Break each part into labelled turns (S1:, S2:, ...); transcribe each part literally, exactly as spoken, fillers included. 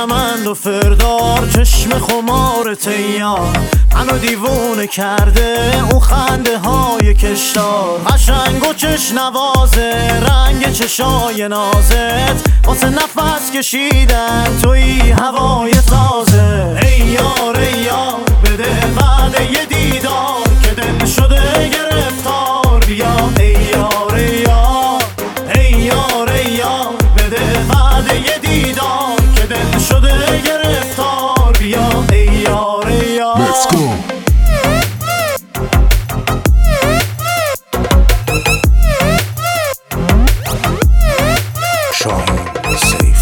S1: کمند و فردار، چشم خمار تیار منو دیوونه کرده، اون خنده های کشدار قشنگ و چش نوازه، رنگ چشای نازت واسه نفس کشیدن توی هوای تازه. ای یار ای یار بده وعده یه دیدار که دل شده گرفتار، بیا ای یار ای یار ای یار ای یار بده وعده یه دیدار که دل شده گرفتار، بیا ای یار ای یار. Let's go. شاهین سیف.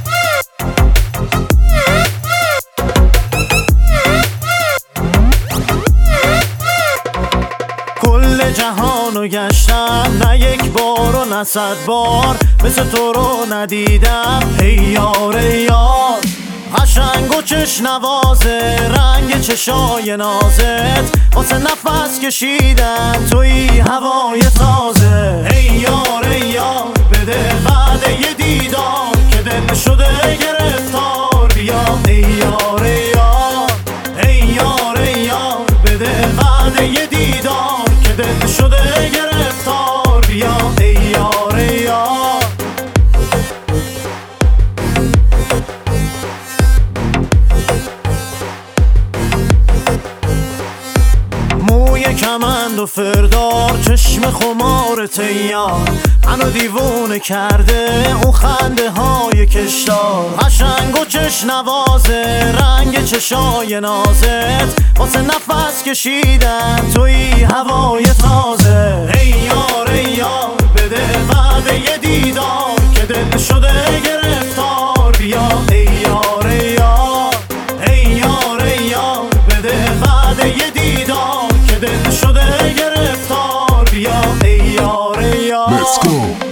S1: کل جهانو گشتم نه یک بار و نه صد بار، مثل تو رو ندیدم ای یار ای یار. قشنگ و چش نوازه، رنگ چشای نازت واسه نفس کشیدن توی هوای تازه. ای یار ای یار بده وعده یه دیدار که دل شده گرفتار، بیا ای یار ای یار ای یار ای یار بده وعده یه دیدار که دل شده گرفتار، بیا ای یار ای یار. موی کمند و فردار، چشم خمار تیار منو دیوونه کرده، اون خنده های کشدار قشنگ و چش نوازه، رنگ چشای نازت واسه نفس کشیدن توی هوای تازه. ای یار ای یار بده وعده یه دیدار که دل شده گرفتار، بیا ای یار ای یار ای یار ای یار بده وعده یه دیدار که دل شده گرفتار، بیا ای یار ای یار. Let's go.